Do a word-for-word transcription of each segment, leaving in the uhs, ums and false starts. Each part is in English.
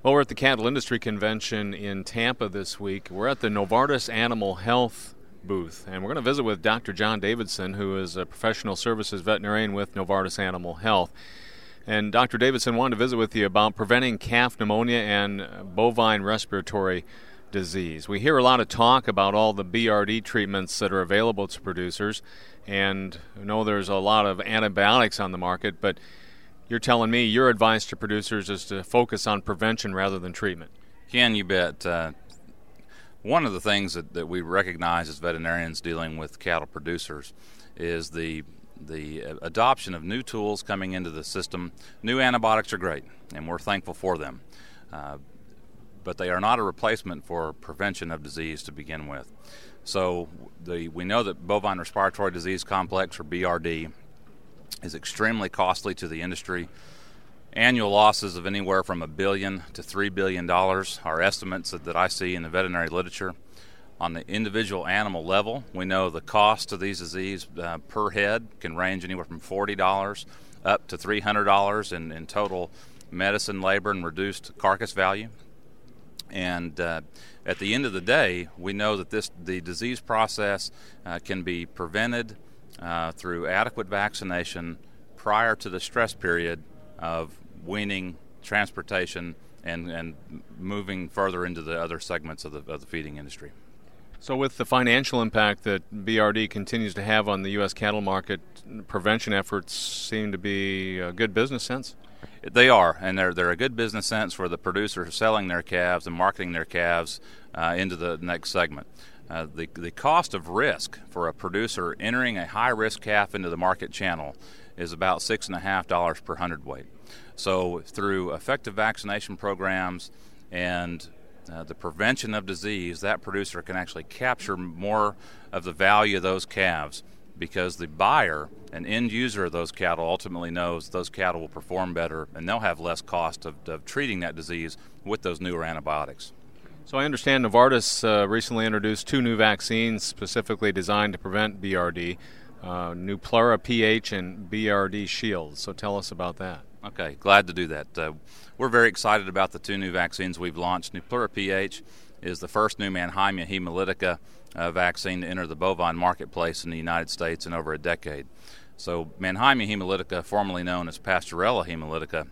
Well, we're at the Cattle Industry Convention in Tampa this week. We're at the Novartis Animal Health booth, and we're going to visit with Doctor John Davidson, who is a professional services veterinarian with Novartis Animal Health. And Doctor Davidson wanted to visit with you about preventing calf pneumonia and bovine respiratory disease. We hear a lot of talk about all the B R D treatments that are available to producers, and I know there's a lot of antibiotics on the market, but you're telling me your advice to producers is to focus on prevention rather than treatment. Ken, you bet. Uh, one of the things that, that we recognize as veterinarians dealing with cattle producers is the the adoption of new tools coming into the system. New antibiotics are great, and we're thankful for them. Uh, but they are not a replacement for prevention of disease to begin with. So the, we know that bovine respiratory disease complex, or B R D, is extremely costly to the industry. Annual losses of anywhere from a billion to three billion dollars are estimates that, that I see in the veterinary literature. On the individual animal level, we know the cost of these diseases uh, per head can range anywhere from forty dollars up to three hundred dollars in, in total medicine, labor, and reduced carcass value. And uh, at the end of the day, we know that this the disease process uh, can be prevented Uh, through adequate vaccination prior to the stress period of weaning, transportation, and, and moving further into the other segments of the, of the feeding industry. So with the financial impact that B R D continues to have on the U S cattle market, prevention efforts seem to be a good business sense? They are, and they're, they're a good business sense for the producers selling their calves and marketing their calves uh, into the next segment. Uh, the, the cost of risk for a producer entering a high-risk calf into the market channel is about six and a half dollars per hundredweight. So through effective vaccination programs and uh, the prevention of disease, that producer can actually capture more of the value of those calves, because the buyer and end user of those cattle ultimately knows those cattle will perform better, and they'll have less cost of, of treating that disease with those newer antibiotics. So I understand Novartis uh, recently introduced two new vaccines specifically designed to prevent B R D, uh, Nuplera P H and B R D Shield. So tell us about that. Okay, glad to do that. Uh, we're very excited about the two new vaccines we've launched. Nuplera P H is the first new Mannheimia hemolytica uh, vaccine to enter the bovine marketplace in the United States in over a decade. So Mannheimia hemolytica, formerly known as Pasteurella hemolytica,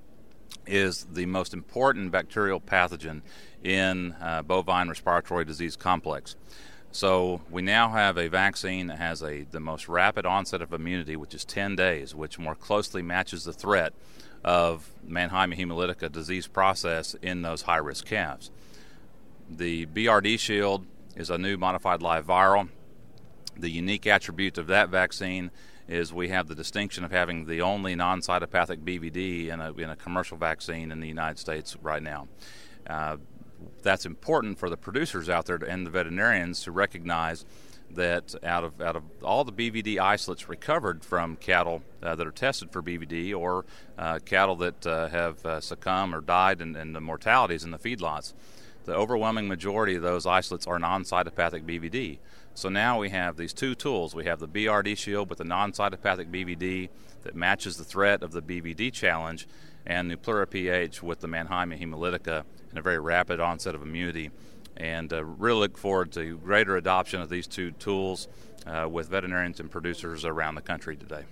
is the most important bacterial pathogen in uh, bovine respiratory disease complex. So we now have a vaccine that has a the most rapid onset of immunity, which is ten days, which more closely matches the threat of Mannheimia hemolytica disease process in those high-risk calves. The B R D Shield is a new modified live viral. The unique attribute of that vaccine is we have the distinction of having the only non-cytopathic B V D in a, in a commercial vaccine in the United States right now. Uh, that's important for the producers out there and the veterinarians to recognize that out of out of all the B V D isolates recovered from cattle uh, that are tested for B V D, or uh, cattle that uh, have uh, succumbed or died in, in the mortalities in the feedlots, the overwhelming majority of those isolates are non-cytopathic B V D. So now we have these two tools. We have the B R D Shield with the non-cytopathic B V D that matches the threat of the B V D challenge, and Nuplera P H with the Mannheimia hemolytica and a very rapid onset of immunity. And uh, really look forward to greater adoption of these two tools uh, with veterinarians and producers around the country today.